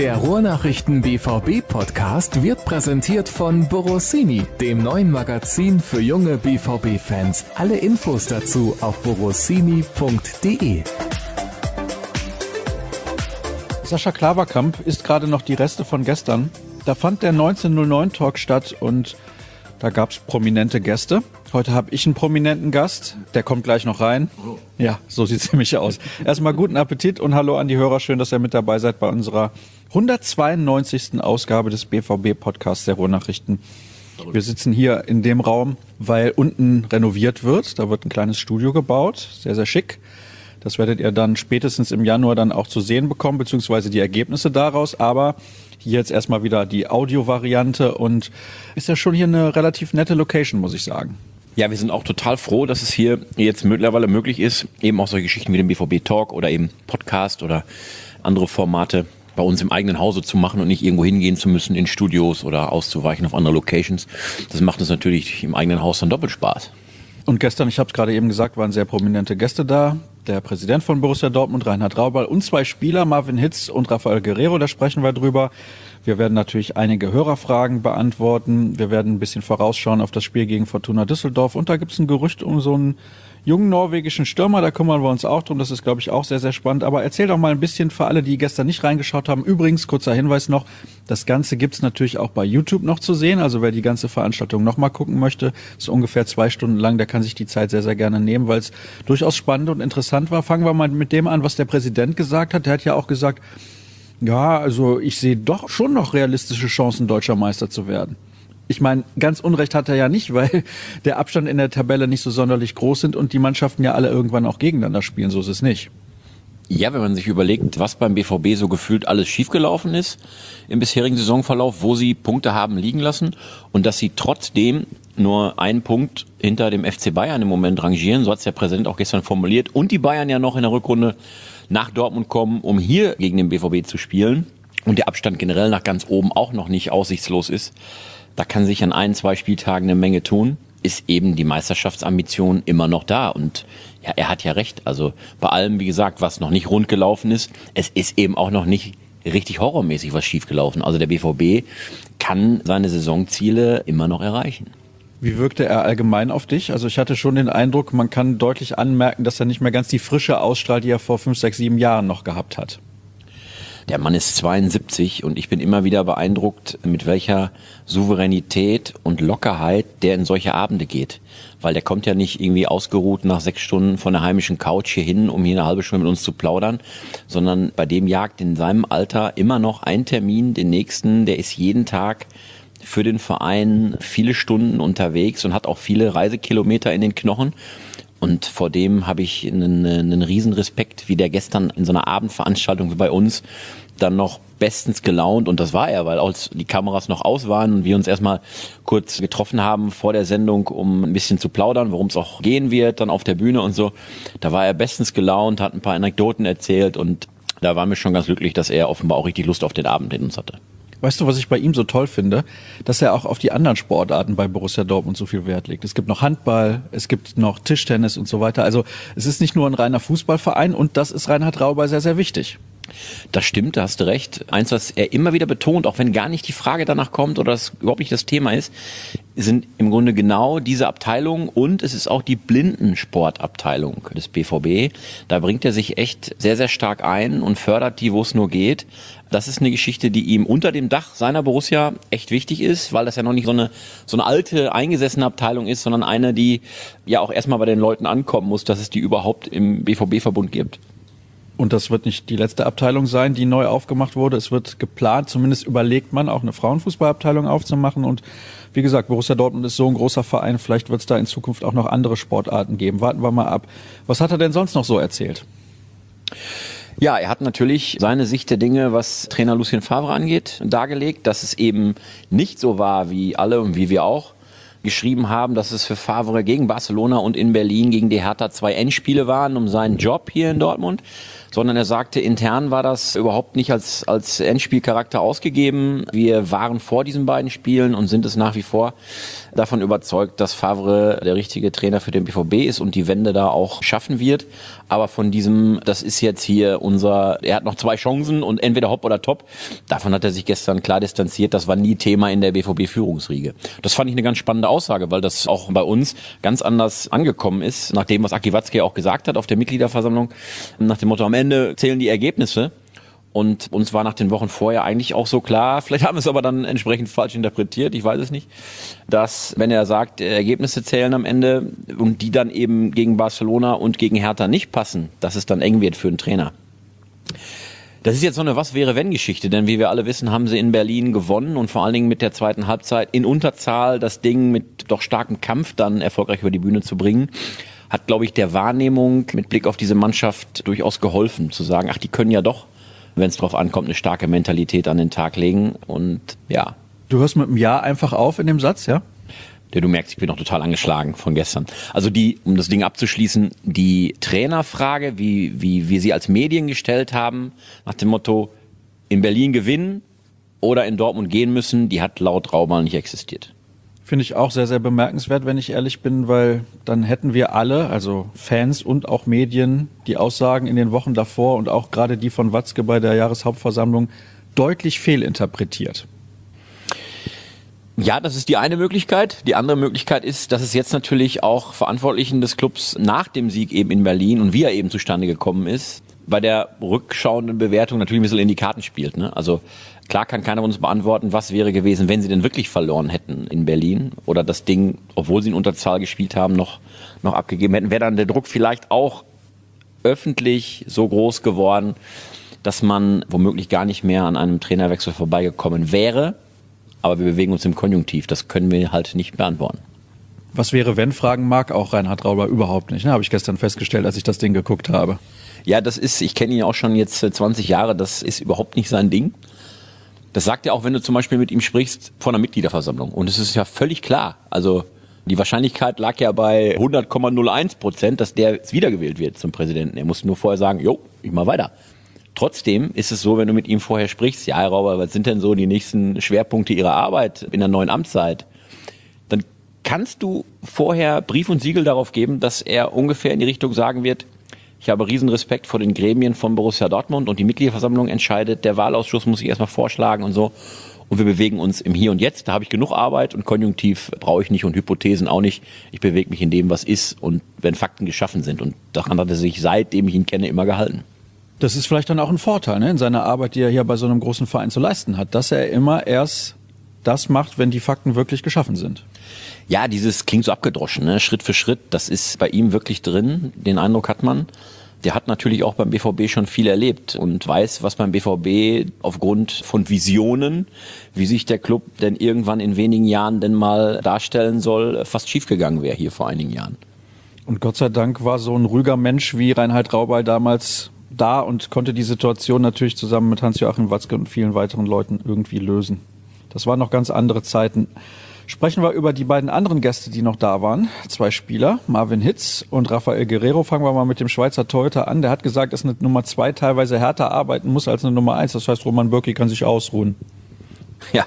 Der Ruhrnachrichten BVB Podcast wird präsentiert von Borossini, dem neuen Magazin für junge BVB-Fans. Alle Infos dazu auf borossini.de. Sascha Klaverkamp isst gerade noch die Reste von gestern. Da fand der 1909-Talk statt und da gab es prominente Gäste. Heute habe ich einen prominenten Gast, der kommt gleich noch rein. Ja, so sieht es nämlich aus. Erstmal guten Appetit und hallo an die Hörer. Schön, dass ihr mit dabei seid bei unserer 192. Ausgabe des BVB-Podcasts der Ruhrnachrichten. Wir sitzen hier in dem Raum, weil unten renoviert wird. Da wird ein kleines Studio gebaut, sehr, sehr schick. Das werdet ihr dann spätestens im Januar dann auch zu sehen bekommen, beziehungsweise die Ergebnisse daraus. Aber hier jetzt erstmal wieder die Audio-Variante und ist ja schon hier eine relativ nette Location, muss ich sagen. Ja, wir sind auch total froh, dass es hier jetzt mittlerweile möglich ist, eben auch solche Geschichten wie den BVB-Talk oder eben Podcast oder andere Formate bei uns im eigenen Hause zu machen und nicht irgendwo hingehen zu müssen in Studios oder auszuweichen auf andere Locations. Das macht uns natürlich im eigenen Haus dann doppelt Spaß. Und gestern, ich habe es gerade eben gesagt, waren sehr prominente Gäste da. Der Präsident von Borussia Dortmund, Reinhard Raubal, und zwei Spieler, Marvin Hitz und Rafael Guerreiro, da sprechen wir drüber. Wir werden natürlich einige Hörerfragen beantworten. Wir werden ein bisschen vorausschauen auf das Spiel gegen Fortuna Düsseldorf. Und da gibt es ein Gerücht um so einen jungen norwegischen Stürmer, da kümmern wir uns auch drum. Das ist, glaube ich, auch sehr, sehr spannend. Aber erzähl doch mal ein bisschen für alle, die gestern nicht reingeschaut haben. Übrigens, kurzer Hinweis noch, das Ganze gibt's natürlich auch bei YouTube noch zu sehen. Also wer die ganze Veranstaltung noch mal gucken möchte, ist ungefähr 2 Stunden lang. Der kann sich die Zeit sehr, sehr gerne nehmen, weil es durchaus spannend und interessant war. Fangen wir mal mit dem an, was der Präsident gesagt hat. Der hat ja auch gesagt, ja, also ich sehe doch schon noch realistische Chancen, deutscher Meister zu werden. Ich meine, ganz Unrecht hat er ja nicht, weil der Abstand in der Tabelle nicht so sonderlich groß sind und die Mannschaften ja alle irgendwann auch gegeneinander spielen. So ist es nicht. Ja, wenn man sich überlegt, was beim BVB so gefühlt alles schiefgelaufen ist im bisherigen Saisonverlauf, wo sie Punkte haben liegen lassen und dass sie trotzdem nur einen Punkt hinter dem FC Bayern im Moment rangieren, so hat es der Präsident auch gestern formuliert, und die Bayern ja noch in der Rückrunde nach Dortmund kommen, um hier gegen den BVB zu spielen und der Abstand generell nach ganz oben auch noch nicht aussichtslos ist. Da kann sich an 1-2 Spieltagen eine Menge tun, ist eben die Meisterschaftsambition immer noch da. Und ja, er hat ja recht. Also bei allem, wie gesagt, was noch nicht rund gelaufen ist, es ist eben auch noch nicht richtig horrormäßig was schiefgelaufen. Also der BVB kann seine Saisonziele immer noch erreichen. Wie wirkte er allgemein auf dich? Also ich hatte schon den Eindruck, man kann deutlich anmerken, dass er nicht mehr ganz die Frische ausstrahlt, die er vor 5, 6, 7 Jahren noch gehabt hat. Der Mann ist 72 und ich bin immer wieder beeindruckt, mit welcher Souveränität und Lockerheit der in solche Abende geht. Weil der kommt ja nicht irgendwie ausgeruht nach 6 Stunden von der heimischen Couch hier hin, um hier eine halbe Stunde mit uns zu plaudern, sondern bei dem jagt in seinem Alter immer noch ein Termin den nächsten. Der ist jeden Tag für den Verein viele Stunden unterwegs und hat auch viele Reisekilometer in den Knochen. Und vor dem habe ich einen riesen Respekt, wie der gestern in so einer Abendveranstaltung wie bei uns dann noch bestens gelaunt, und das war er, weil als die Kameras noch aus waren und wir uns erstmal kurz getroffen haben vor der Sendung, um ein bisschen zu plaudern, worum es auch gehen wird, dann auf der Bühne und so, da war er bestens gelaunt, hat ein paar Anekdoten erzählt und da waren wir schon ganz glücklich, dass er offenbar auch richtig Lust auf den Abend in uns hatte. Weißt du, was ich bei ihm so toll finde? Dass er auch auf die anderen Sportarten bei Borussia Dortmund so viel Wert legt. Es gibt noch Handball, es gibt noch Tischtennis und so weiter. Also es ist nicht nur ein reiner Fußballverein und das ist Reinhard Raubal sehr, sehr wichtig. Das stimmt, da hast du recht. Eins, was er immer wieder betont, auch wenn gar nicht die Frage danach kommt oder das überhaupt nicht das Thema ist, sind im Grunde genau diese Abteilungen, und es ist auch die Blindensportabteilung des BVB. Da bringt er sich echt sehr, sehr stark ein und fördert die, wo es nur geht. Das ist eine Geschichte, die ihm unter dem Dach seiner Borussia echt wichtig ist, weil das ja noch nicht so eine alte, eingesessene Abteilung ist, sondern eine, die ja auch erstmal bei den Leuten ankommen muss, dass es die überhaupt im BVB-Verbund gibt. Und das wird nicht die letzte Abteilung sein, die neu aufgemacht wurde. Es wird geplant, zumindest überlegt man, auch eine Frauenfußballabteilung aufzumachen. Und wie gesagt, Borussia Dortmund ist so ein großer Verein. Vielleicht wird es da in Zukunft auch noch andere Sportarten geben. Warten wir mal ab. Was hat er denn sonst noch so erzählt? Ja, er hat natürlich seine Sicht der Dinge, was Trainer Lucien Favre angeht, dargelegt, dass es eben nicht so war, wie alle und wie wir auch geschrieben haben, dass es für Favre gegen Barcelona und in Berlin gegen die Hertha 2 Endspiele waren um seinen Job hier in Dortmund, sondern er sagte, intern war das überhaupt nicht als Endspielcharakter ausgegeben. Wir waren vor diesen beiden Spielen und sind es nach wie vor davon überzeugt, dass Favre der richtige Trainer für den BVB ist und die Wende da auch schaffen wird. Aber von diesem, das ist jetzt hier er hat noch 2 Chancen und entweder hopp oder top, davon hat er sich gestern klar distanziert. Das war nie Thema in der BVB-Führungsriege. Das fand ich eine ganz spannende Aussage, weil das auch bei uns ganz anders angekommen ist, nach dem, was Aki Watzke auch gesagt hat auf der Mitgliederversammlung, nach dem Motto, am Ende zählen die Ergebnisse. Und uns war nach den Wochen vorher eigentlich auch so klar, vielleicht haben wir es aber dann entsprechend falsch interpretiert, ich weiß es nicht, dass, wenn er sagt, Ergebnisse zählen am Ende und die dann eben gegen Barcelona und gegen Hertha nicht passen, dass es dann eng wird für einen Trainer. Das ist jetzt so eine Was-wäre-wenn-Geschichte, denn wie wir alle wissen, haben sie in Berlin gewonnen und vor allen Dingen mit der zweiten Halbzeit in Unterzahl das Ding mit doch starkem Kampf dann erfolgreich über die Bühne zu bringen. Hat, glaube ich, der Wahrnehmung mit Blick auf diese Mannschaft durchaus geholfen, zu sagen, ach, die können ja doch, wenn es drauf ankommt, eine starke Mentalität an den Tag legen und ja. Du hörst mit einem Ja einfach auf in dem Satz, ja? Ja, du merkst, ich bin noch total angeschlagen von gestern. Also um das Ding abzuschließen, die Trainerfrage, wie wir sie als Medien gestellt haben, nach dem Motto, in Berlin gewinnen oder in Dortmund gehen müssen, die hat laut Raubal nicht existiert. Finde ich auch sehr, sehr bemerkenswert, wenn ich ehrlich bin, weil dann hätten wir alle, also Fans und auch Medien, die Aussagen in den Wochen davor und auch gerade die von Watzke bei der Jahreshauptversammlung deutlich fehlinterpretiert. Ja, das ist die eine Möglichkeit. Die andere Möglichkeit ist, dass es jetzt natürlich auch Verantwortlichen des Clubs nach dem Sieg eben in Berlin und wie er eben zustande gekommen ist, bei der rückschauenden Bewertung natürlich ein bisschen in die Karten spielt, ne? Also klar kann keiner uns beantworten, was wäre gewesen, wenn sie denn wirklich verloren hätten in Berlin oder das Ding, obwohl sie in Unterzahl gespielt haben, noch abgegeben hätten. Wäre dann der Druck vielleicht auch öffentlich so groß geworden, dass man womöglich gar nicht mehr an einem Trainerwechsel vorbeigekommen wäre. Aber wir bewegen uns im Konjunktiv. Das können wir halt nicht beantworten. Was wäre, wenn, fragen mag auch Reinhard Rauber überhaupt nicht. Ne? Habe ich gestern festgestellt, als ich das Ding geguckt habe. Ja, ich kenne ihn auch schon jetzt 20 Jahre, das ist überhaupt nicht sein Ding. Das sagt er auch, wenn du zum Beispiel mit ihm sprichst vor einer Mitgliederversammlung. Und es ist ja völlig klar. Also die Wahrscheinlichkeit lag ja bei 100,01%, dass der jetzt wiedergewählt wird zum Präsidenten. Er muss nur vorher sagen, jo, ich mach weiter. Trotzdem ist es so, wenn du mit ihm vorher sprichst, ja, Herr Rauber, was sind denn so die nächsten Schwerpunkte Ihrer Arbeit in der neuen Amtszeit? Dann kannst du vorher Brief und Siegel darauf geben, dass er ungefähr in die Richtung sagen wird, ich habe riesen Respekt vor den Gremien von Borussia Dortmund und die Mitgliederversammlung entscheidet, der Wahlausschuss muss ich erstmal vorschlagen und so. Und wir bewegen uns im Hier und Jetzt, da habe ich genug Arbeit und Konjunktiv brauche ich nicht und Hypothesen auch nicht. Ich bewege mich in dem, was ist und wenn Fakten geschaffen sind. Und daran hat er sich, seitdem ich ihn kenne, immer gehalten. Das ist vielleicht dann auch ein Vorteil, ne, in seiner Arbeit, die er hier bei so einem großen Verein zu leisten hat, dass er immer erst das macht, wenn die Fakten wirklich geschaffen sind. Ja, dieses klingt so abgedroschen, ne? Schritt für Schritt, das ist bei ihm wirklich drin, den Eindruck hat man. Der hat natürlich auch beim BVB schon viel erlebt und weiß, was beim BVB aufgrund von Visionen, wie sich der Club denn irgendwann in wenigen Jahren denn mal darstellen soll, fast schiefgegangen wäre hier vor einigen Jahren. Und Gott sei Dank war so ein ruhiger Mensch wie Reinhard Rauber damals da und konnte die Situation natürlich zusammen mit Hans-Joachim Watzke und vielen weiteren Leuten irgendwie lösen. Das waren noch ganz andere Zeiten. Sprechen wir über die beiden anderen Gäste, die noch da waren. 2 Spieler, Marvin Hitz und Rafael Guerreiro. Fangen wir mal mit dem Schweizer Torhüter an. Der hat gesagt, dass eine Nummer 2 teilweise härter arbeiten muss als eine Nummer 1. Das heißt, Roman Bürki kann sich ausruhen. Ja,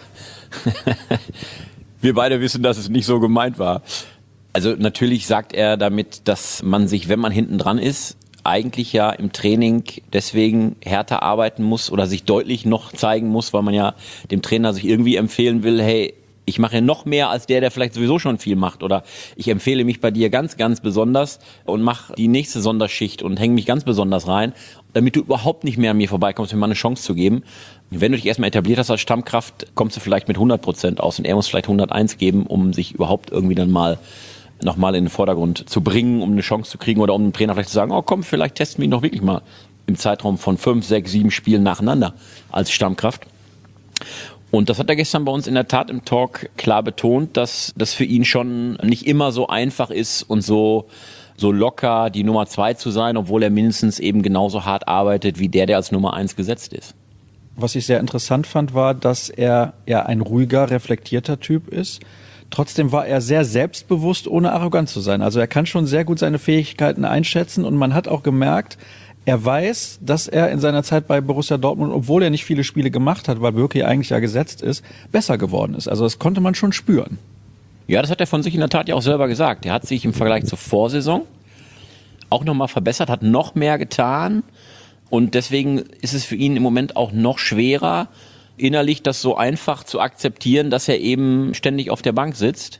wir beide wissen, dass es nicht so gemeint war. Also natürlich sagt er damit, dass man sich, wenn man hinten dran ist, eigentlich ja im Training deswegen härter arbeiten muss oder sich deutlich noch zeigen muss, weil man ja dem Trainer sich irgendwie empfehlen will, hey, ich mache ja noch mehr als der vielleicht sowieso schon viel macht oder ich empfehle mich bei dir ganz, ganz besonders und mache die nächste Sonderschicht und hänge mich ganz besonders rein, damit du überhaupt nicht mehr an mir vorbeikommst, mir mal eine Chance zu geben. Wenn du dich erstmal etabliert hast als Stammkraft, kommst du vielleicht mit 100% aus und er muss vielleicht 101 geben, um sich überhaupt irgendwie dann mal nochmal in den Vordergrund zu bringen, um eine Chance zu kriegen oder um dem Trainer vielleicht zu sagen, oh komm, vielleicht testen wir ihn doch wirklich mal im Zeitraum von 5, 6, 7 Spielen nacheinander als Stammkraft. Und das hat er gestern bei uns in der Tat im Talk klar betont, dass das für ihn schon nicht immer so einfach ist und so locker die Nummer 2 zu sein, obwohl er mindestens eben genauso hart arbeitet wie der als Nummer 1 gesetzt ist. Was ich sehr interessant fand, war, dass er ja ein ruhiger, reflektierter Typ ist. Trotzdem war er sehr selbstbewusst, ohne arrogant zu sein. Also er kann schon sehr gut seine Fähigkeiten einschätzen und man hat auch gemerkt, Er weiß, dass er in seiner Zeit bei Borussia Dortmund, obwohl er nicht viele Spiele gemacht hat, weil Bürki eigentlich ja gesetzt ist, besser geworden ist. Also das konnte man schon spüren. Ja, das hat er von sich in der Tat ja auch selber gesagt. Er hat sich im Vergleich zur Vorsaison auch nochmal verbessert, hat noch mehr getan. Und deswegen ist es für ihn im Moment auch noch schwerer, innerlich das so einfach zu akzeptieren, dass er eben ständig auf der Bank sitzt.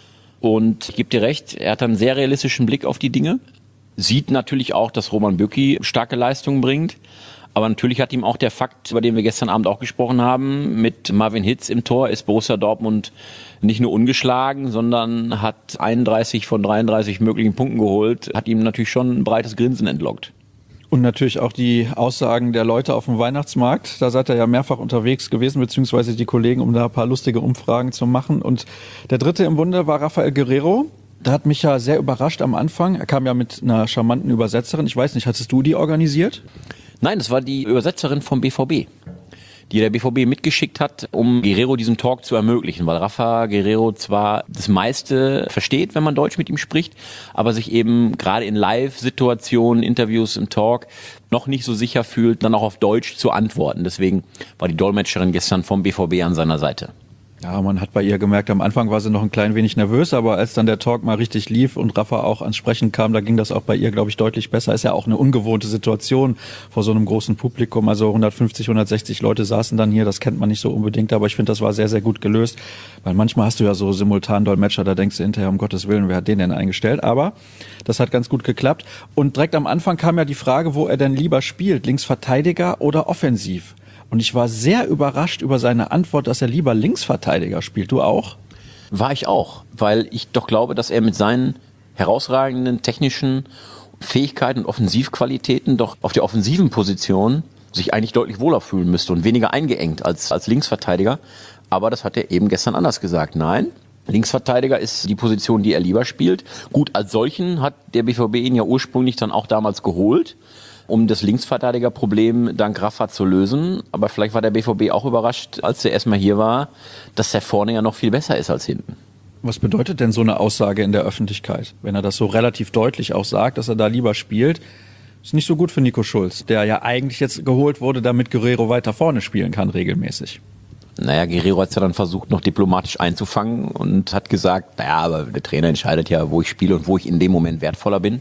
Und ich gebe dir recht, er hat einen sehr realistischen Blick auf die Dinge. Sieht natürlich auch, dass Roman Bürki starke Leistungen bringt. Aber natürlich hat ihm auch der Fakt, über den wir gestern Abend auch gesprochen haben, mit Marvin Hitz im Tor ist Borussia Dortmund nicht nur ungeschlagen, sondern hat 31 von 33 möglichen Punkten geholt, hat ihm natürlich schon ein breites Grinsen entlockt. Und natürlich auch die Aussagen der Leute auf dem Weihnachtsmarkt. Da seid ihr ja mehrfach unterwegs gewesen, beziehungsweise die Kollegen, um da ein paar lustige Umfragen zu machen. Und der dritte im Bunde war Rafael Guerreiro. Der hat mich ja sehr überrascht am Anfang. Er kam ja mit einer charmanten Übersetzerin. Ich weiß nicht, hattest du die organisiert? Nein, das war die Übersetzerin vom BVB, die der BVB mitgeschickt hat, um Guerreiro diesen Talk zu ermöglichen, weil Rafa Guerreiro zwar das meiste versteht, wenn man Deutsch mit ihm spricht, aber sich eben gerade in Live-Situationen, Interviews im Talk noch nicht so sicher fühlt, dann auch auf Deutsch zu antworten. Deswegen war die Dolmetscherin gestern vom BVB an seiner Seite. Ja, man hat bei ihr gemerkt, am Anfang war sie noch ein klein wenig nervös, aber als dann der Talk mal richtig lief und Rafa auch ans Sprechen kam, da ging das auch bei ihr, glaube ich, deutlich besser. Ist ja auch eine ungewohnte Situation vor so einem großen Publikum. Also 150, 160 Leute saßen dann hier, das kennt man nicht so unbedingt, aber ich finde, das war sehr, sehr gut gelöst. Weil manchmal hast du ja so simultan Dolmetscher, da denkst du hinterher, um Gottes Willen, wer hat den denn eingestellt? Aber das hat ganz gut geklappt. Und direkt am Anfang kam ja die Frage, wo er denn lieber spielt, Linksverteidiger oder offensiv? Und ich war sehr überrascht über seine Antwort, dass er lieber Linksverteidiger spielt. Du auch? War ich auch, weil ich doch glaube, dass er mit seinen herausragenden technischen Fähigkeiten und Offensivqualitäten doch auf der offensiven Position sich eigentlich deutlich wohler fühlen müsste und weniger eingeengt als Linksverteidiger. Aber das hat er eben gestern anders gesagt. Nein, Linksverteidiger ist die Position, die er lieber spielt. Gut, als solchen hat der BVB ihn ja ursprünglich dann auch damals geholt, um das Linksverteidigerproblem dank Rafa zu lösen. Aber vielleicht war der BVB auch überrascht, als er erstmal hier war, dass der vorne ja noch viel besser ist als hinten. Was bedeutet denn so eine Aussage in der Öffentlichkeit? Wenn er das so relativ deutlich auch sagt, dass er da lieber spielt, ist nicht so gut für Nico Schulz, der ja eigentlich jetzt geholt wurde, damit Guerreiro weiter vorne spielen kann regelmäßig. Naja, Guerreiro hat es ja dann versucht, noch diplomatisch einzufangen und hat gesagt, naja, aber der Trainer entscheidet ja, wo ich spiele und wo ich in dem Moment wertvoller bin.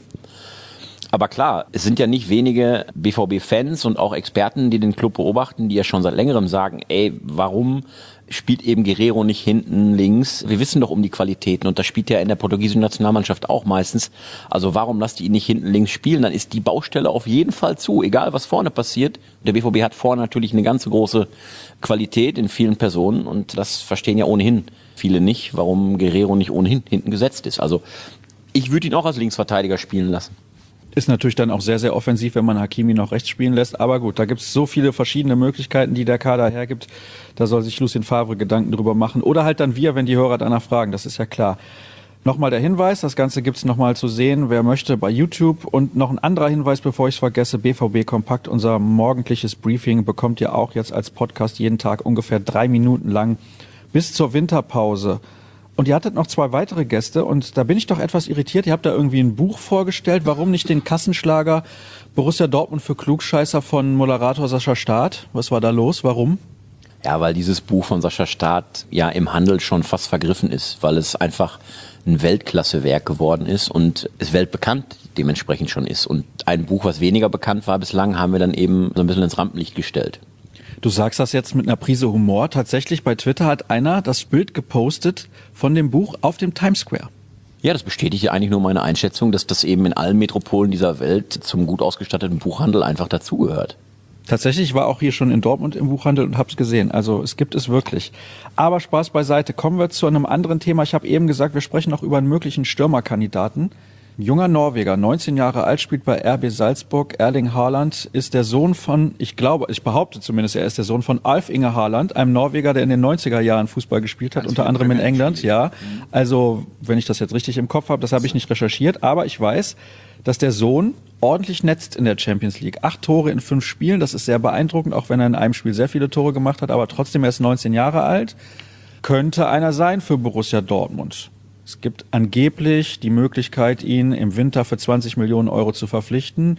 Aber klar, es sind ja nicht wenige BVB-Fans und auch Experten, die den Club beobachten, die ja schon seit längerem sagen, ey, warum spielt eben Guerreiro nicht hinten links? Wir wissen doch um die Qualitäten und das spielt ja in der portugiesischen Nationalmannschaft auch meistens. Also warum lasst ihr ihn nicht hinten links spielen? Dann ist die Baustelle auf jeden Fall zu, egal was vorne passiert. Der BVB hat vorne natürlich eine ganz große Qualität in vielen Personen und das verstehen ja ohnehin viele nicht, warum Guerreiro nicht ohnehin hinten gesetzt ist. Also ich würde ihn auch als Linksverteidiger spielen lassen. Ist natürlich dann auch sehr, sehr offensiv, wenn man Hakimi noch rechts spielen lässt. Aber gut, da gibt es so viele verschiedene Möglichkeiten, die der Kader hergibt. Da soll sich Lucien Favre Gedanken drüber machen. Oder halt dann wir, wenn die Hörer danach fragen. Das ist ja klar. Nochmal der Hinweis, das Ganze gibt's nochmal zu sehen, wer möchte, bei YouTube. Und noch ein anderer Hinweis, bevor ich es vergesse, BVB Kompakt, unser morgendliches Briefing, bekommt ihr auch jetzt als Podcast jeden Tag ungefähr 3 Minuten lang bis zur Winterpause. Und ihr hattet noch 2 weitere Gäste und da bin ich doch etwas irritiert. Ihr habt da irgendwie ein Buch vorgestellt. Warum nicht den Kassenschlager Borussia Dortmund für Klugscheißer von Moderator Sascha Staat? Was war da los? Warum? Ja, weil dieses Buch von Sascha Staat ja im Handel schon fast vergriffen ist, weil es einfach ein Weltklasse-Werk geworden ist und es weltbekannt dementsprechend schon ist. Und ein Buch, was weniger bekannt war bislang, haben wir dann eben so ein bisschen ins Rampenlicht gestellt. Du sagst das jetzt mit einer Prise Humor. Tatsächlich bei Twitter hat einer das Bild gepostet von dem Buch auf dem Times Square. Ja, das bestätigt ja eigentlich nur meine Einschätzung, dass das eben in allen Metropolen dieser Welt zum gut ausgestatteten Buchhandel einfach dazugehört. Tatsächlich war auch hier schon in Dortmund im Buchhandel und hab's gesehen. Also es gibt es wirklich. Aber Spaß beiseite. Kommen wir zu einem anderen Thema. Ich habe eben gesagt, wir sprechen noch über einen möglichen Stürmerkandidaten. Ein junger Norweger, 19 Jahre alt, spielt bei RB Salzburg. Erling Haaland ist der Sohn von, ich behaupte zumindest, er ist der Sohn von Alf Inge Haaland, einem Norweger, der in den 90er Jahren Fußball gespielt hat, unter anderem in England. Ja, also wenn ich das jetzt richtig im Kopf habe, das habe ich nicht recherchiert, aber ich weiß, dass der Sohn ordentlich netzt in der Champions League. 8 Tore in 5 Spielen, das ist sehr beeindruckend, auch wenn er in einem Spiel sehr viele Tore gemacht hat, aber trotzdem, er ist 19 Jahre alt, könnte einer sein für Borussia Dortmund. Es gibt angeblich die Möglichkeit, ihn im Winter für 20 Millionen Euro zu verpflichten.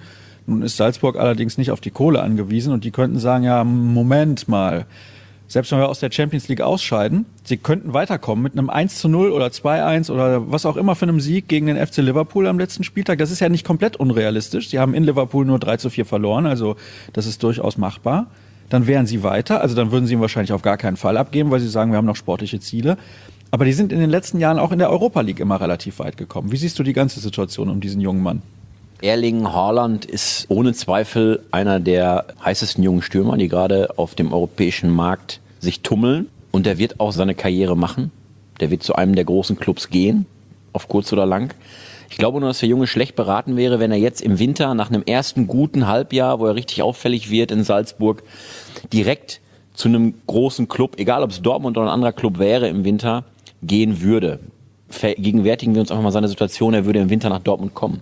Nun ist Salzburg allerdings nicht auf die Kohle angewiesen und die könnten sagen, ja, Moment mal, selbst wenn wir aus der Champions League ausscheiden, sie könnten weiterkommen mit einem 1:0 oder 2:1 oder was auch immer für einem Sieg gegen den FC Liverpool am letzten Spieltag. Das ist ja nicht komplett unrealistisch. Sie haben in Liverpool nur 3:4 verloren, also das ist durchaus machbar. Dann wären sie weiter, also dann würden sie ihn wahrscheinlich auf gar keinen Fall abgeben, weil sie sagen, wir haben noch sportliche Ziele. Aber die sind in den letzten Jahren auch in der Europa League immer relativ weit gekommen. Wie siehst du die ganze Situation um diesen jungen Mann? Erling Haaland ist ohne Zweifel einer der heißesten jungen Stürmer, die gerade auf dem europäischen Markt sich tummeln. Und der wird auch seine Karriere machen. Der wird zu einem der großen Clubs gehen, auf kurz oder lang. Ich glaube nur, dass der Junge schlecht beraten wäre, wenn er jetzt im Winter nach einem ersten guten Halbjahr, wo er richtig auffällig wird in Salzburg, direkt zu einem großen Club, egal ob es Dortmund oder ein anderer Club wäre im Winter, gehen würde. Vergegenwärtigen wir uns einfach mal seine Situation, er würde im Winter nach Dortmund kommen.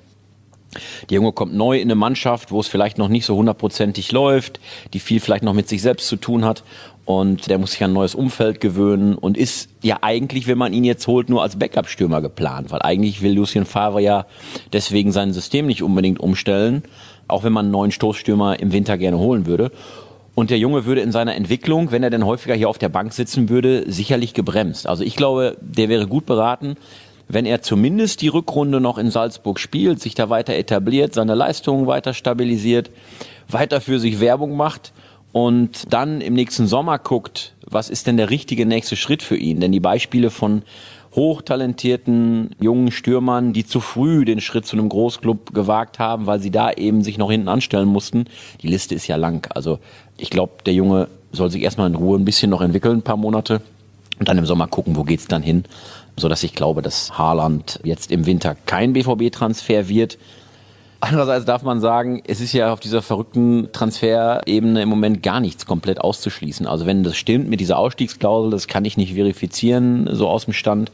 Der Junge kommt neu in eine Mannschaft, wo es vielleicht noch nicht so 100%ig läuft, die viel vielleicht noch mit sich selbst zu tun hat und der muss sich an ein neues Umfeld gewöhnen und ist ja eigentlich, wenn man ihn jetzt holt, nur als Backup-Stürmer geplant, weil eigentlich will Lucien Favre ja deswegen sein System nicht unbedingt umstellen, auch wenn man einen neuen Stoßstürmer im Winter gerne holen würde. Und der Junge würde in seiner Entwicklung, wenn er denn häufiger hier auf der Bank sitzen würde, sicherlich gebremst. Also ich glaube, der wäre gut beraten, wenn er zumindest die Rückrunde noch in Salzburg spielt, sich da weiter etabliert, seine Leistungen weiter stabilisiert, weiter für sich Werbung macht und dann im nächsten Sommer guckt, was ist denn der richtige nächste Schritt für ihn? Denn die Beispiele von hochtalentierten jungen Stürmern, die zu früh den Schritt zu einem Großclub gewagt haben, weil sie da eben sich noch hinten anstellen mussten, die Liste ist ja lang. Also ich glaube, der Junge soll sich erstmal in Ruhe ein bisschen noch entwickeln, ein paar Monate und dann im Sommer gucken, wo geht's dann hin, sodass ich glaube, dass Haaland jetzt im Winter kein BVB-Transfer wird. Andererseits darf man sagen, es ist ja auf dieser verrückten Transferebene im Moment gar nichts komplett auszuschließen. Also wenn das stimmt mit dieser Ausstiegsklausel, das kann ich nicht verifizieren, so aus dem Stand.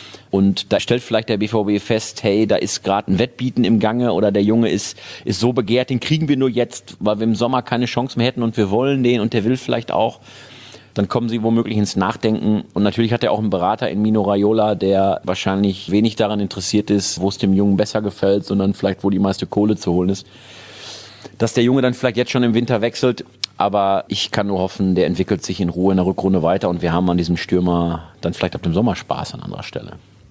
Und da stellt vielleicht der BVB fest, hey, da ist gerade ein Wettbieten im Gange oder der Junge ist so begehrt, den kriegen wir nur jetzt, weil wir im Sommer keine Chance mehr hätten und wir wollen den und der will vielleicht auch. Dann kommen sie womöglich ins Nachdenken. Und natürlich hat er auch einen Berater in Mino Raiola, der wahrscheinlich wenig daran interessiert ist, wo es dem Jungen besser gefällt, sondern vielleicht, wo die meiste Kohle zu holen ist. Dass der Junge dann vielleicht jetzt schon im Winter wechselt. Aber ich kann nur hoffen, der entwickelt sich in Ruhe in der Rückrunde weiter und wir haben an diesem Stürmer dann vielleicht ab dem Sommer Spaß an anderer Stelle.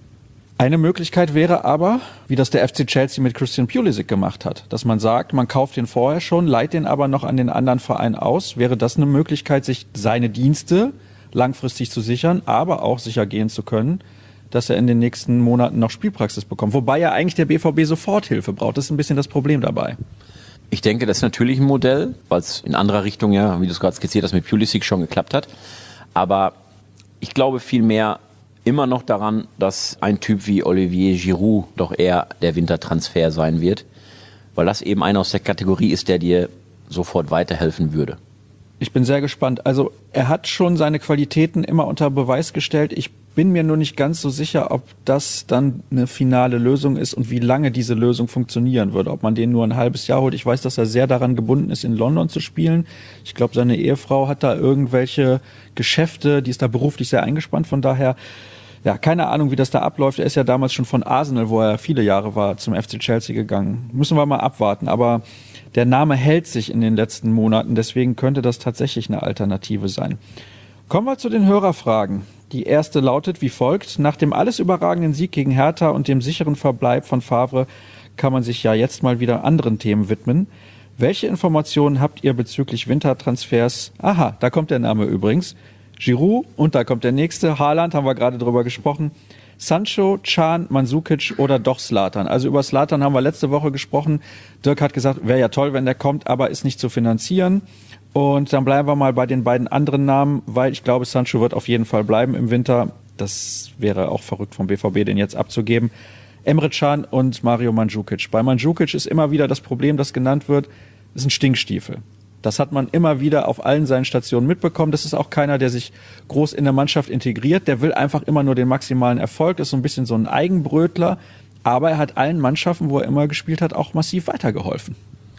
Eine Möglichkeit wäre aber, wie das der FC Chelsea mit Christian Pulisic gemacht hat, dass man sagt, man kauft den vorher schon, leiht den aber noch an den anderen Verein aus. Wäre das eine Möglichkeit, sich seine Dienste langfristig zu sichern, aber auch sicher gehen zu können, dass er in den nächsten Monaten noch Spielpraxis bekommt? Wobei ja eigentlich der BVB Soforthilfe braucht. Das ist ein bisschen das Problem dabei. Ich denke, das ist natürlich ein Modell, weil es in anderer Richtung, ja, wie du es gerade skizziert hast, mit Pulisic schon geklappt hat. Aber ich glaube vielmehr immer noch daran, dass ein Typ wie Olivier Giroud doch eher der Wintertransfer sein wird, weil das eben einer aus der Kategorie ist, der dir sofort weiterhelfen würde. Ich bin sehr gespannt. Also er hat schon seine Qualitäten immer unter Beweis gestellt. Ich bin mir nur nicht ganz so sicher, ob das dann eine finale Lösung ist und wie lange diese Lösung funktionieren würde. Ob man den nur ein halbes Jahr holt. Ich weiß, dass er sehr daran gebunden ist, in London zu spielen. Ich glaube, seine Ehefrau hat da irgendwelche Geschäfte, die ist da beruflich sehr eingespannt. Von daher, ja, keine Ahnung, wie das da abläuft. Er ist ja damals schon von Arsenal, wo er viele Jahre war, zum FC Chelsea gegangen. Müssen wir mal abwarten. Aber der Name hält sich in den letzten Monaten. Deswegen könnte das tatsächlich eine Alternative sein. Kommen wir zu den Hörerfragen. Die erste lautet wie folgt. Nach dem alles überragenden Sieg gegen Hertha und dem sicheren Verbleib von Favre kann man sich ja jetzt mal wieder anderen Themen widmen. Welche Informationen habt ihr bezüglich Wintertransfers? Aha, da kommt der Name übrigens. Giroud und da kommt der nächste. Haaland, haben wir gerade drüber gesprochen. Sancho, Can, Mandzukic oder doch Zlatan. Also über Zlatan haben wir letzte Woche gesprochen. Dirk hat gesagt, wäre ja toll, wenn der kommt, aber ist nicht zu finanzieren. Und dann bleiben wir mal bei den beiden anderen Namen, weil ich glaube, Sancho wird auf jeden Fall bleiben im Winter. Das wäre auch verrückt vom BVB, den jetzt abzugeben. Emre Can und Mario Mandzukic. Bei Mandzukic ist immer wieder das Problem, das genannt wird, ist ein Stinkstiefel. Das hat man immer wieder auf allen seinen Stationen mitbekommen. Das ist auch keiner, der sich groß in der Mannschaft integriert. Der will einfach immer nur den maximalen Erfolg. Das ist so ein bisschen so ein Eigenbrötler. Aber er hat allen Mannschaften, wo er immer gespielt hat, auch massiv weitergeholfen.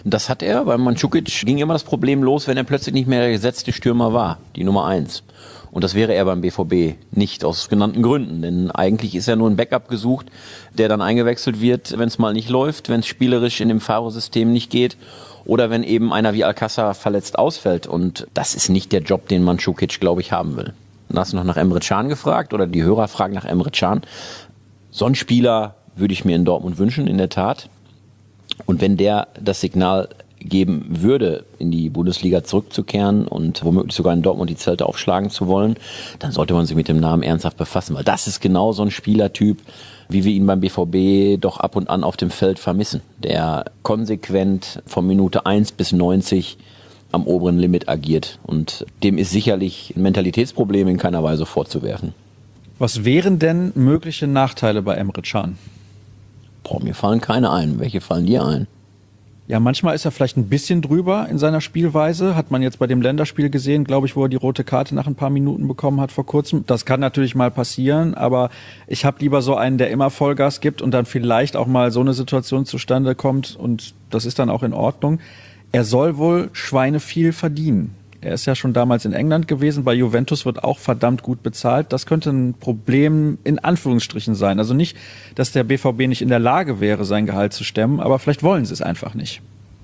Das hat er. Bei Mandzukic ging immer das Problem los, wenn er plötzlich nicht mehr der gesetzte Stürmer war, die Nummer 1. Und das wäre er beim BVB nicht, aus genannten Gründen. Denn eigentlich ist ja nur ein Backup gesucht, der dann eingewechselt wird, wenn es mal nicht läuft, wenn es spielerisch in dem Favre-System nicht geht oder wenn eben einer wie Alcázar verletzt ausfällt. Und das ist nicht der Job, den Mandzukic, glaube ich, haben will. Dann hast du noch nach Emre Can gefragt oder die Hörer fragen nach Emre Can. So einen Spieler würde ich mir in Dortmund wünschen, in der Tat. Und wenn der das Signal geben würde, in die Bundesliga zurückzukehren und womöglich sogar in Dortmund die Zelte aufschlagen zu wollen, dann sollte man sich mit dem Namen ernsthaft befassen, weil das ist genau so ein Spielertyp, wie wir ihn beim BVB doch ab und an auf dem Feld vermissen, der konsequent von Minute 1 bis 90 am oberen Limit agiert und dem ist sicherlich ein Mentalitätsproblem in keiner Weise vorzuwerfen. Was wären denn mögliche Nachteile bei Emre Can? Mir fallen keine ein. Welche fallen dir ein? Ja, manchmal ist er vielleicht ein bisschen drüber in seiner Spielweise. Hat man jetzt bei dem Länderspiel gesehen, glaube ich, wo er die rote Karte nach ein paar Minuten bekommen hat vor kurzem. Das kann natürlich mal passieren, aber ich habe lieber so einen, der immer Vollgas gibt und dann vielleicht auch mal so eine Situation zustande kommt und das ist dann auch in Ordnung. Er soll wohl schweineviel verdienen. Er ist ja schon damals in England gewesen. Bei Juventus wird auch verdammt gut bezahlt. Das könnte ein Problem in Anführungsstrichen sein. Also nicht, dass der BVB nicht in der Lage wäre, sein Gehalt zu stemmen, aber vielleicht wollen sie es einfach nicht.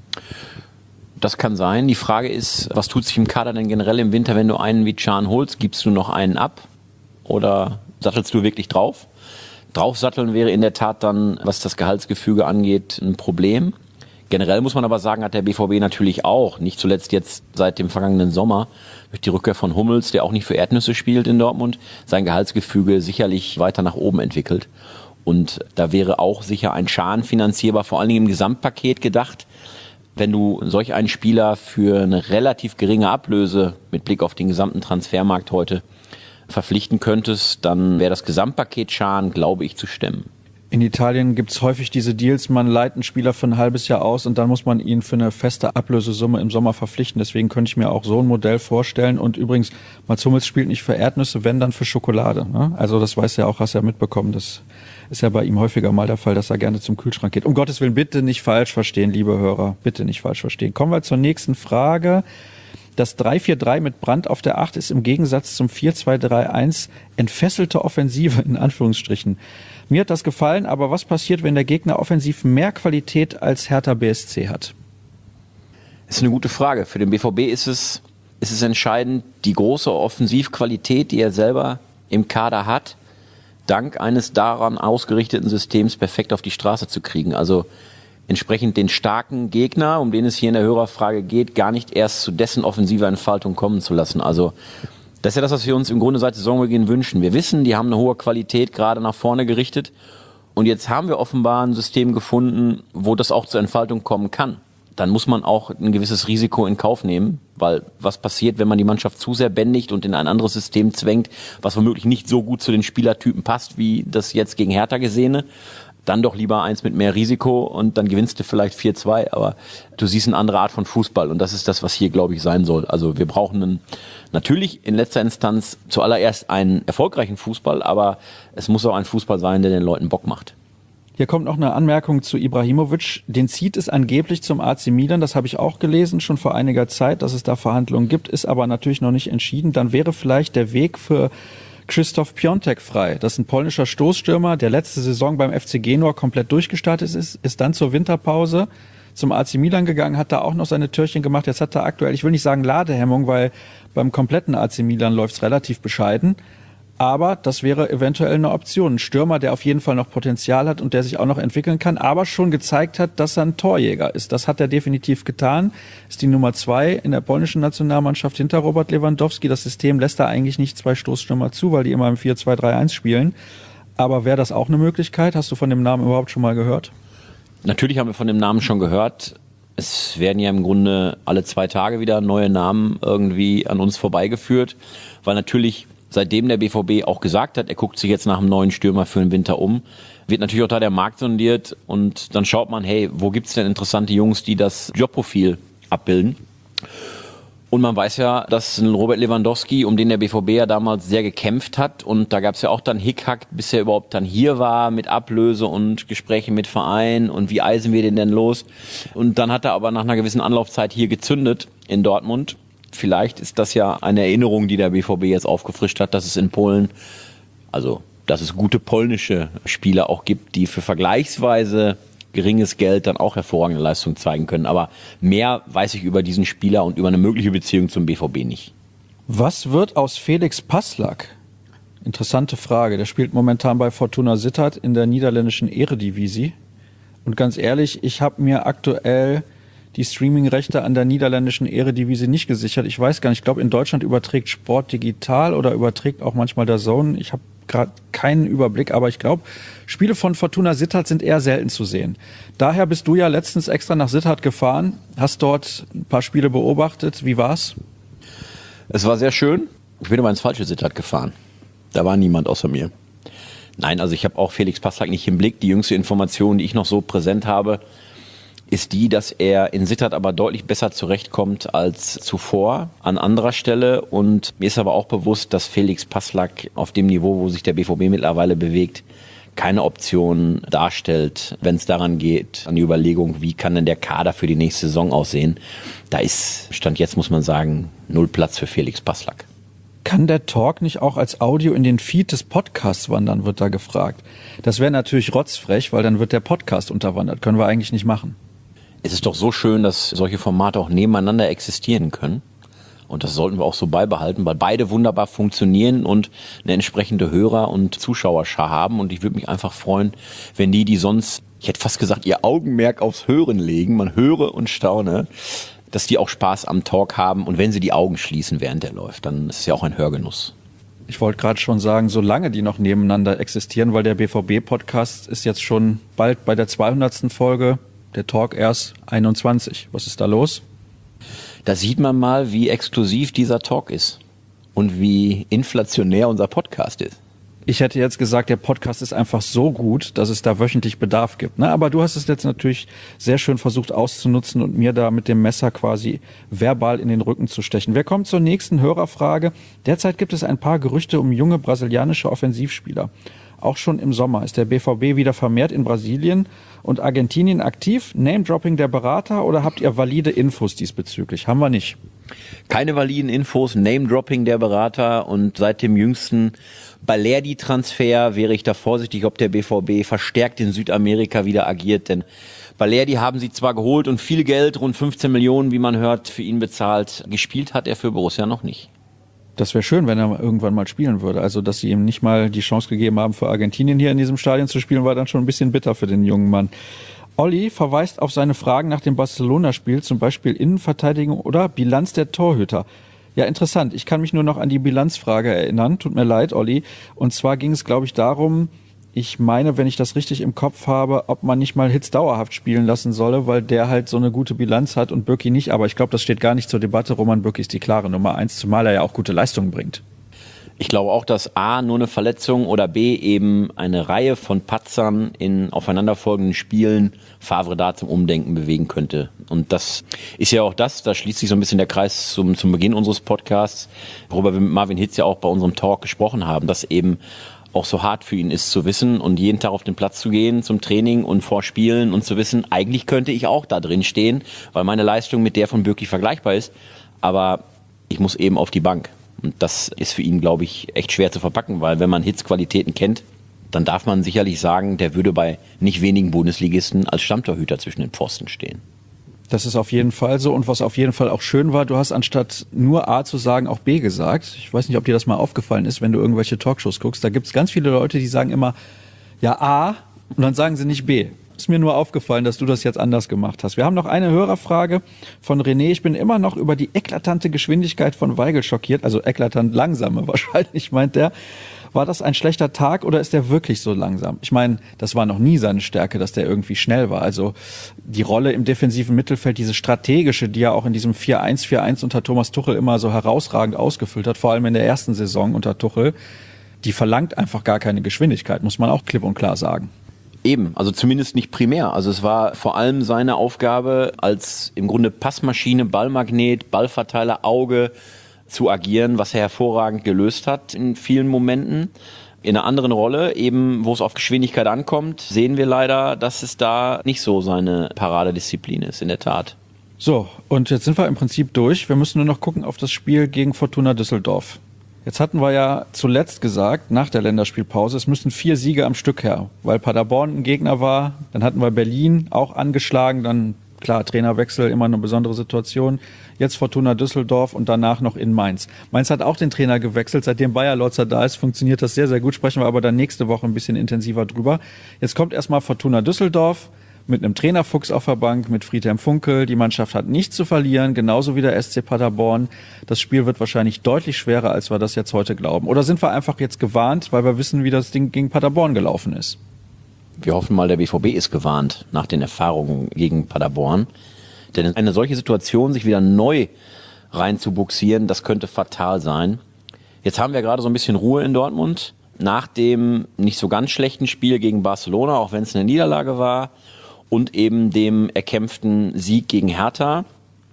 Das kann sein. Die Frage ist, was tut sich im Kader denn generell im Winter, wenn du einen wie Can holst? Gibst du noch einen ab oder sattelst du wirklich drauf? Draufsatteln wäre in der Tat dann, was das Gehaltsgefüge angeht, ein Problem. Generell muss man aber sagen, hat der BVB natürlich auch, nicht zuletzt jetzt seit dem vergangenen Sommer, durch die Rückkehr von Hummels, der auch nicht für Erdnüsse spielt in Dortmund, sein Gehaltsgefüge sicherlich weiter nach oben entwickelt. Und da wäre auch sicher ein Can finanzierbar, vor allen Dingen im Gesamtpaket gedacht. Wenn du solch einen Spieler für eine relativ geringe Ablöse mit Blick auf den gesamten Transfermarkt heute verpflichten könntest, dann wäre das Gesamtpaket Can, glaube ich, zu stemmen. In Italien gibt's häufig diese Deals, man leiht einen Spieler für ein halbes Jahr aus und dann muss man ihn für eine feste Ablösesumme im Sommer verpflichten. Deswegen könnte ich mir auch so ein Modell vorstellen. Und übrigens, Mats Hummels spielt nicht für Erdnüsse, wenn dann für Schokolade. Ne? Also das weiß ja auch, hast ja mitbekommen. Das ist ja bei ihm häufiger mal der Fall, dass er gerne zum Kühlschrank geht. Um Gottes Willen, bitte nicht falsch verstehen, liebe Hörer. Bitte nicht falsch verstehen. Kommen wir zur nächsten Frage. Das 3-4-3 mit Brandt auf der 8 ist im Gegensatz zum 4-2-3-1 entfesselte Offensive in Anführungsstrichen. Mir hat das gefallen, aber was passiert, wenn der Gegner offensiv mehr Qualität als Hertha BSC hat? Das ist eine gute Frage. Für den BVB ist es entscheidend, die große Offensivqualität, die er selber im Kader hat, dank eines daran ausgerichteten Systems perfekt auf die Straße zu kriegen. Also entsprechend den starken Gegner, um den es hier in der Hörerfrage geht, gar nicht erst zu dessen offensiver Entfaltung kommen zu lassen. Also das ist ja das, was wir uns im Grunde seit Saisonbeginn wünschen. Wir wissen, die haben eine hohe Qualität gerade nach vorne gerichtet. Und jetzt haben wir offenbar ein System gefunden, wo das auch zur Entfaltung kommen kann. Dann muss man auch ein gewisses Risiko in Kauf nehmen, weil was passiert, wenn man die Mannschaft zu sehr bändigt und in ein anderes System zwängt, was womöglich nicht so gut zu den Spielertypen passt, wie das jetzt gegen Hertha gesehene. Dann doch lieber eins mit mehr Risiko und dann gewinnst du vielleicht 4-2, aber du siehst eine andere Art von Fußball und das ist das, was hier, glaube ich, sein soll. Also wir brauchen natürlich in letzter Instanz zuallererst einen erfolgreichen Fußball, aber es muss auch ein Fußball sein, der den Leuten Bock macht. Hier kommt noch eine Anmerkung zu Ibrahimovic. Den zieht es angeblich zum AC Milan, das habe ich auch gelesen, schon vor einiger Zeit, dass es da Verhandlungen gibt, ist aber natürlich noch nicht entschieden. Dann wäre vielleicht der Weg für Krzysztof Piątek frei. Das ist ein polnischer Stoßstürmer, der letzte Saison beim FC Genua komplett durchgestartet ist dann zur Winterpause zum AC Milan gegangen, hat da auch noch seine Türchen gemacht. Jetzt hat er aktuell, ich will nicht sagen Ladehemmung, weil beim kompletten AC Milan läuft es relativ bescheiden. Aber das wäre eventuell eine Option. Ein Stürmer, der auf jeden Fall noch Potenzial hat und der sich auch noch entwickeln kann, aber schon gezeigt hat, dass er ein Torjäger ist. Das hat er definitiv getan. Ist die Nummer 2 in der polnischen Nationalmannschaft hinter Robert Lewandowski. Das System lässt da eigentlich nicht 2 Stoßstürmer zu, weil die immer im 4-2-3-1 spielen. Aber wäre das auch eine Möglichkeit? Hast du von dem Namen überhaupt schon mal gehört? Natürlich haben wir von dem Namen schon gehört. Es werden ja im Grunde alle 2 Tage wieder neue Namen irgendwie an uns vorbeigeführt, weil natürlich seitdem der BVB auch gesagt hat, er guckt sich jetzt nach einem neuen Stürmer für den Winter um, wird natürlich auch da der Markt sondiert und dann schaut man, hey, wo gibt's denn interessante Jungs, die das Jobprofil abbilden? Und man weiß ja, dass ein Robert Lewandowski, um den der BVB ja damals sehr gekämpft hat, und da gab es ja auch dann Hickhack, bis er überhaupt dann hier war mit Ablöse und Gespräche mit Verein und wie eisen wir den denn los. Und dann hat er aber nach einer gewissen Anlaufzeit hier gezündet in Dortmund. Vielleicht ist das ja eine Erinnerung, die der BVB jetzt aufgefrischt hat, dass es in Polen, also dass es gute polnische Spieler auch gibt, die für vergleichsweise geringes Geld dann auch hervorragende Leistungen zeigen können. Aber mehr weiß ich über diesen Spieler und über eine mögliche Beziehung zum BVB nicht. Was wird aus Felix Passlack? Interessante Frage. Der spielt momentan bei Fortuna Sittard in der niederländischen Eredivisie. Und ganz ehrlich, ich habe mir aktuell die Streaming-Rechte an der niederländischen Eredivisie nicht gesichert. Ich weiß gar nicht, ich glaube in Deutschland überträgt Sport Digital oder überträgt auch manchmal der Zone. Ich habe gerade keinen Überblick, aber ich glaube, Spiele von Fortuna Sittard sind eher selten zu sehen. Daher bist du ja letztens extra nach Sittard gefahren, hast dort ein paar Spiele beobachtet. Wie war's? Es war sehr schön. Ich bin aber ins falsche Sittard gefahren. Da war niemand außer mir. Nein, also ich habe auch Felix Passlack nicht im Blick. Die jüngste Information, die ich noch so präsent habe, ist die, dass er in Sittard aber deutlich besser zurechtkommt als zuvor an anderer Stelle. Und mir ist aber auch bewusst, dass Felix Passlack auf dem Niveau, wo sich der BVB mittlerweile bewegt, keine Option darstellt, wenn es daran geht, an die Überlegung, wie kann denn der Kader für die nächste Saison aussehen. Da ist, Stand jetzt muss man sagen, 0 Platz für Felix Passlack. Kann der Talk nicht auch als Audio in den Feed des Podcasts wandern, wird da gefragt. Das wäre natürlich rotzfrech, weil dann wird der Podcast unterwandert. Können wir eigentlich nicht machen. Es ist doch so schön, dass solche Formate auch nebeneinander existieren können. Und das sollten wir auch so beibehalten, weil beide wunderbar funktionieren und eine entsprechende Hörer- und Zuschauerschar haben. Und ich würde mich einfach freuen, wenn die sonst, ich hätte fast gesagt, ihr Augenmerk aufs Hören legen, man höre und staune, dass die auch Spaß am Talk haben. Und wenn sie die Augen schließen, während der läuft, dann ist es ja auch ein Hörgenuss. Ich wollte gerade schon sagen, solange die noch nebeneinander existieren, weil der BVB-Podcast ist jetzt schon bald bei der 200. Folge, der Talk erst 21. Was ist da los? Da sieht man mal, wie exklusiv dieser Talk ist und wie inflationär unser Podcast ist. Ich hätte jetzt gesagt, der Podcast ist einfach so gut, dass es da wöchentlich Bedarf gibt. Ne? Aber du hast es jetzt natürlich sehr schön versucht auszunutzen und mir da mit dem Messer quasi verbal in den Rücken zu stechen. Wir kommen zur nächsten Hörerfrage. Derzeit gibt es ein paar Gerüchte um junge brasilianische Offensivspieler. Auch schon im Sommer ist der BVB wieder vermehrt in Brasilien und Argentinien aktiv. Name-Dropping der Berater oder habt ihr valide Infos diesbezüglich? Haben wir nicht. Keine validen Infos, Name-Dropping der Berater, und seit dem jüngsten Balerdi-Transfer wäre ich da vorsichtig, ob der BVB verstärkt in Südamerika wieder agiert, denn Balerdi haben sie zwar geholt und viel Geld, rund 15 Millionen, wie man hört, für ihn bezahlt. Gespielt hat er für Borussia noch nicht. Das wäre schön, wenn er irgendwann mal spielen würde. Also, dass sie ihm nicht mal die Chance gegeben haben, für Argentinien hier in diesem Stadion zu spielen, war dann schon ein bisschen bitter für den jungen Mann. Olli verweist auf seine Fragen nach dem Barcelona-Spiel, zum Beispiel Innenverteidigung oder Bilanz der Torhüter. Ja, interessant. Ich kann mich nur noch an die Bilanzfrage erinnern. Tut mir leid, Olli. Und zwar ging es, glaube ich, darum, ich meine, wenn ich das richtig im Kopf habe, ob man nicht mal Hitz dauerhaft spielen lassen solle, weil der halt so eine gute Bilanz hat und Bürki nicht. Aber ich glaube, das steht gar nicht zur Debatte. Roman Bürki ist die klare Nummer 1, zumal er ja auch gute Leistungen bringt. Ich glaube auch, dass A, nur eine Verletzung oder B, eben eine Reihe von Patzern in aufeinanderfolgenden Spielen Favre da zum Umdenken bewegen könnte. Und das ist ja auch das, da schließt sich so ein bisschen der Kreis zum Beginn unseres Podcasts, worüber wir mit Marvin Hitz ja auch bei unserem Talk gesprochen haben, dass eben auch so hart für ihn ist zu wissen und jeden Tag auf den Platz zu gehen zum Training und vor Spielen und zu wissen, eigentlich könnte ich auch da drin stehen, weil meine Leistung mit der von Bürki vergleichbar ist, aber ich muss eben auf die Bank. Und das ist für ihn, glaube ich, echt schwer zu verpacken, weil wenn man Hitz Qualitäten kennt, dann darf man sicherlich sagen, der würde bei nicht wenigen Bundesligisten als Stammtorhüter zwischen den Pfosten stehen. Das ist auf jeden Fall so. Und was auf jeden Fall auch schön war, du hast anstatt nur A zu sagen, auch B gesagt. Ich weiß nicht, ob dir das mal aufgefallen ist, wenn du irgendwelche Talkshows guckst. Da gibt es ganz viele Leute, die sagen immer, ja A, und dann sagen sie nicht B. Ist mir nur aufgefallen, dass du das jetzt anders gemacht hast. Wir haben noch eine Hörerfrage von René. Ich bin immer noch über die eklatante Geschwindigkeit von Weigl schockiert. Also eklatant langsame wahrscheinlich, meint der. War das ein schlechter Tag oder ist der wirklich so langsam? Ich meine, das war noch nie seine Stärke, dass der irgendwie schnell war. Also die Rolle im defensiven Mittelfeld, diese strategische, die er auch in diesem 4-1-4-1 unter Thomas Tuchel immer so herausragend ausgefüllt hat, vor allem in der ersten Saison unter Tuchel, die verlangt einfach gar keine Geschwindigkeit, muss man auch klipp und klar sagen. Eben, also zumindest nicht primär. Also es war vor allem seine Aufgabe, als im Grunde Passmaschine, Ballmagnet, Ballverteiler, Auge zu agieren, was er hervorragend gelöst hat in vielen Momenten. In einer anderen Rolle, eben wo es auf Geschwindigkeit ankommt, sehen wir leider, dass es da nicht so seine Paradedisziplin ist, in der Tat. So, und jetzt sind wir im Prinzip durch. Wir müssen nur noch gucken auf das Spiel gegen Fortuna Düsseldorf. Jetzt hatten wir ja zuletzt gesagt, nach der Länderspielpause, es müssen 4 Siege am Stück her, weil Paderborn ein Gegner war. Dann hatten wir Berlin auch angeschlagen, dann klar, Trainerwechsel, immer eine besondere Situation. Jetzt Fortuna Düsseldorf und danach noch in Mainz. Mainz hat auch den Trainer gewechselt. Seitdem Bayer Lotzer da ist, funktioniert das sehr, sehr gut. Sprechen wir aber dann nächste Woche ein bisschen intensiver drüber. Jetzt kommt erstmal Fortuna Düsseldorf mit einem Trainerfuchs auf der Bank, mit Friedhelm Funkel. Die Mannschaft hat nichts zu verlieren, genauso wie der SC Paderborn. Das Spiel wird wahrscheinlich deutlich schwerer, als wir das jetzt heute glauben. Oder sind wir einfach jetzt gewarnt, weil wir wissen, wie das Ding gegen Paderborn gelaufen ist? Wir hoffen mal, der BVB ist gewarnt nach den Erfahrungen gegen Paderborn. Denn eine solche Situation, sich wieder neu reinzubuxieren, das könnte fatal sein. Jetzt haben wir gerade so ein bisschen Ruhe in Dortmund. Nach dem nicht so ganz schlechten Spiel gegen Barcelona, auch wenn es eine Niederlage war, und eben dem erkämpften Sieg gegen Hertha.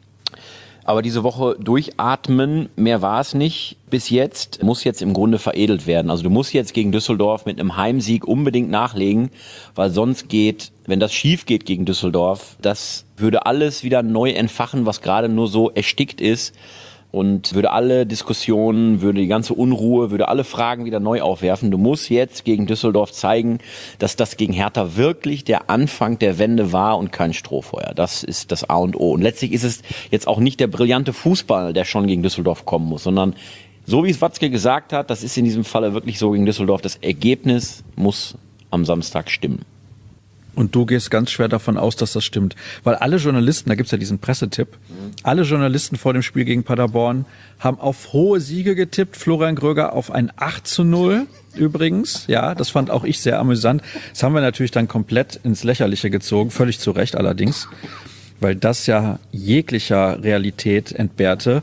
Aber diese Woche durchatmen, mehr war es nicht. Bis jetzt muss jetzt im Grunde veredelt werden. Also du musst jetzt gegen Düsseldorf mit einem Heimsieg unbedingt nachlegen, weil sonst geht, wenn das schief geht gegen Düsseldorf, das würde alles wieder neu entfachen, was gerade nur so erstickt ist. Und würde alle Diskussionen, würde die ganze Unruhe, würde alle Fragen wieder neu aufwerfen. Du musst jetzt gegen Düsseldorf zeigen, dass das gegen Hertha wirklich der Anfang der Wende war und kein Strohfeuer. Das ist das A und O. Und letztlich ist es jetzt auch nicht der brillante Fußball, der schon gegen Düsseldorf kommen muss, sondern so wie es Watzke gesagt hat, das ist in diesem Falle wirklich so gegen Düsseldorf. Das Ergebnis muss am Samstag stimmen. Und du gehst ganz schwer davon aus, dass das stimmt. Weil alle Journalisten, da gibt's ja diesen Pressetipp, alle Journalisten vor dem Spiel gegen Paderborn haben auf hohe Siege getippt. Florian Gröger auf ein 8:0 übrigens. Ja, das fand auch ich sehr amüsant. Das haben wir natürlich dann komplett ins Lächerliche gezogen, völlig zu Recht allerdings, weil das ja jeglicher Realität entbehrte.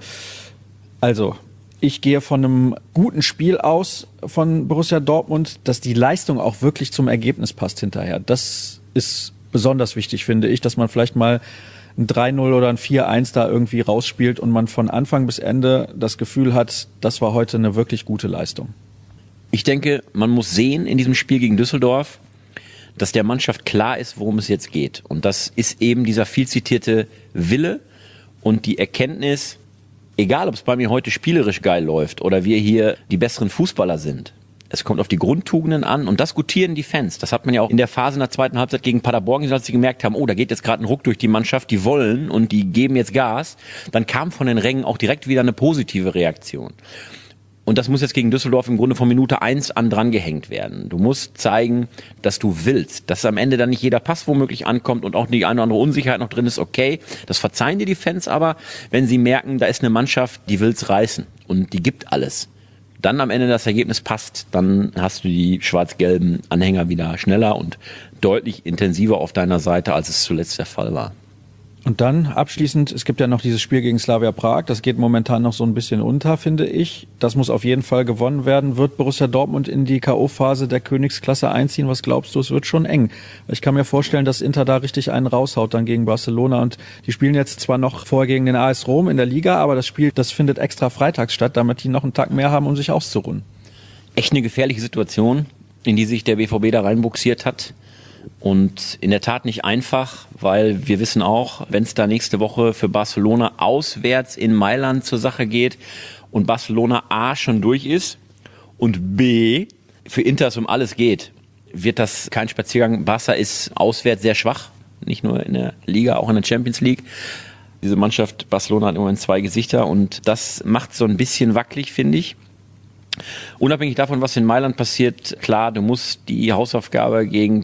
Also, ich gehe von einem guten Spiel aus von Borussia Dortmund, dass die Leistung auch wirklich zum Ergebnis passt hinterher. Das ist besonders wichtig, finde ich, dass man vielleicht mal ein 3:0 oder ein 4:1 da irgendwie rausspielt und man von Anfang bis Ende das Gefühl hat, das war heute eine wirklich gute Leistung. Ich denke, man muss sehen in diesem Spiel gegen Düsseldorf, dass der Mannschaft klar ist, worum es jetzt geht. Und das ist eben dieser viel zitierte Wille und die Erkenntnis, egal ob es bei mir heute spielerisch geil läuft oder wir hier die besseren Fußballer sind, es kommt auf die Grundtugenden an und das gutieren die Fans. Das hat man ja auch in der Phase in der zweiten Halbzeit gegen Paderborn gesehen, als sie gemerkt haben, oh, da geht jetzt gerade ein Ruck durch die Mannschaft, die wollen und die geben jetzt Gas. Dann kam von den Rängen auch direkt wieder eine positive Reaktion. Und das muss jetzt gegen Düsseldorf im Grunde von Minute 1 an dran gehängt werden. Du musst zeigen, dass du willst, dass am Ende dann nicht jeder Pass womöglich ankommt und auch die eine oder andere Unsicherheit noch drin ist, okay. Das verzeihen dir die Fans aber, wenn sie merken, da ist eine Mannschaft, die will's reißen und die gibt alles. Dann am Ende das Ergebnis passt, dann hast du die schwarz-gelben Anhänger wieder schneller und deutlich intensiver auf deiner Seite, als es zuletzt der Fall war. Und dann abschließend, es gibt ja noch dieses Spiel gegen Slavia Prag, das geht momentan noch so ein bisschen unter, finde ich. Das muss auf jeden Fall gewonnen werden. Wird Borussia Dortmund in die K.O.-Phase der Königsklasse einziehen? Was glaubst du? Es wird schon eng. Ich kann mir vorstellen, dass Inter da richtig einen raushaut dann gegen Barcelona. Und die spielen jetzt zwar noch vorher gegen den AS Rom in der Liga, aber das Spiel, das findet extra freitags statt, damit die noch einen Tag mehr haben, um sich auszuruhen. Echt eine gefährliche Situation, in die sich der BVB da reinbuxiert hat. Und in der Tat nicht einfach, weil wir wissen auch, wenn es da nächste Woche für Barcelona auswärts in Mailand zur Sache geht und Barcelona A schon durch ist und B für Inter es um alles geht, wird das kein Spaziergang. Barca ist auswärts sehr schwach, nicht nur in der Liga, auch in der Champions League. Diese Mannschaft Barcelona hat im Moment 2 Gesichter und das macht so ein bisschen wackelig, finde ich. Unabhängig davon, was in Mailand passiert, klar, du musst die Hausaufgabe gegen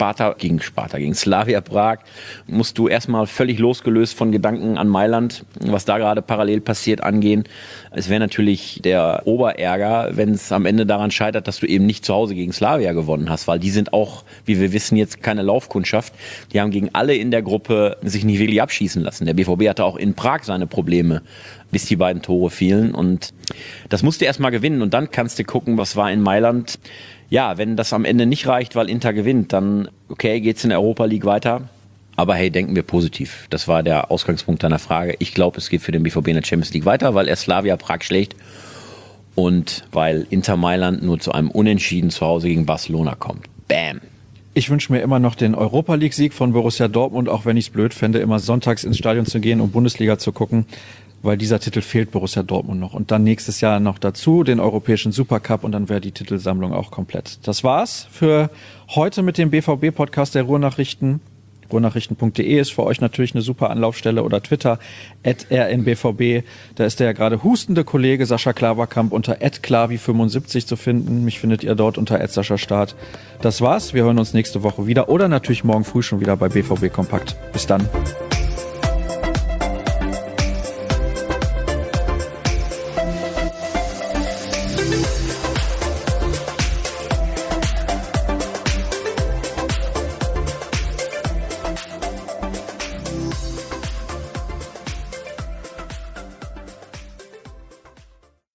Slavia Prag, musst du erstmal völlig losgelöst von Gedanken an Mailand, was da gerade parallel passiert, angehen. Es wäre natürlich der Oberärger, wenn es am Ende daran scheitert, dass du eben nicht zu Hause gegen Slavia gewonnen hast, weil die sind auch, wie wir wissen, jetzt keine Laufkundschaft. Die haben gegen alle in der Gruppe sich nicht wirklich abschießen lassen. Der BVB hatte auch in Prag seine Probleme, bis die beiden Tore fielen und das musst du erstmal gewinnen und dann kannst du gucken, was war in Mailand. Ja, wenn das am Ende nicht reicht, weil Inter gewinnt, dann okay, geht's in der Europa League weiter. Aber hey, denken wir positiv. Das war der Ausgangspunkt deiner Frage. Ich glaube, es geht für den BVB in der Champions League weiter, weil er Slavia Prag schlägt und weil Inter Mailand nur zu einem Unentschieden zu Hause gegen Barcelona kommt. Bam! Ich wünsche mir immer noch den Europa-League-Sieg von Borussia Dortmund, auch wenn ich es blöd fände, immer sonntags ins Stadion zu gehen, um Bundesliga zu gucken, weil dieser Titel fehlt Borussia Dortmund noch. Und dann nächstes Jahr noch dazu den europäischen Supercup und dann wäre die Titelsammlung auch komplett. Das war's für heute mit dem BVB-Podcast der Ruhrnachrichten. Ruhrnachrichten.de ist für euch natürlich eine super Anlaufstelle oder Twitter @rnbvb. Da ist der gerade hustende Kollege Sascha Klaverkamp unter @klavi75 zu finden. Mich findet ihr dort unter @saschastart. Das war's. Wir hören uns nächste Woche wieder oder natürlich morgen früh schon wieder bei BVB Kompakt. Bis dann.